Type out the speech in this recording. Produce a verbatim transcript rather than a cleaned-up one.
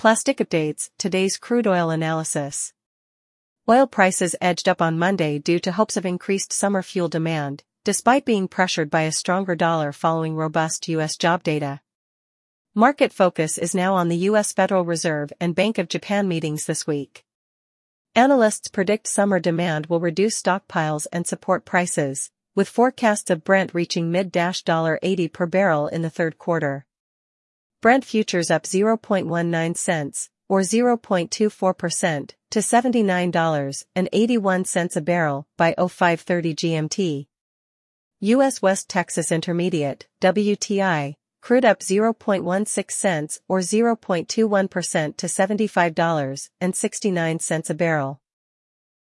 Plastic updates, today's crude oil analysis. Oil prices edged up on Monday due to hopes of increased summer fuel demand, despite being pressured by a stronger dollar following robust U S job data. Market focus is now on the U S Federal Reserve and Bank of Japan meetings this week. Analysts predict summer demand will reduce stockpiles and support prices, with forecasts of Brent reaching mid eighty per barrel in the third quarter. Brent futures up zero point one nine cents, or zero point two four percent, to seventy-nine dollars and eighty-one cents a barrel by oh five thirty G M T. U S West Texas Intermediate, W T I, crude up zero point one six cents or zero point two one percent to seventy-five dollars and sixty-nine cents a barrel.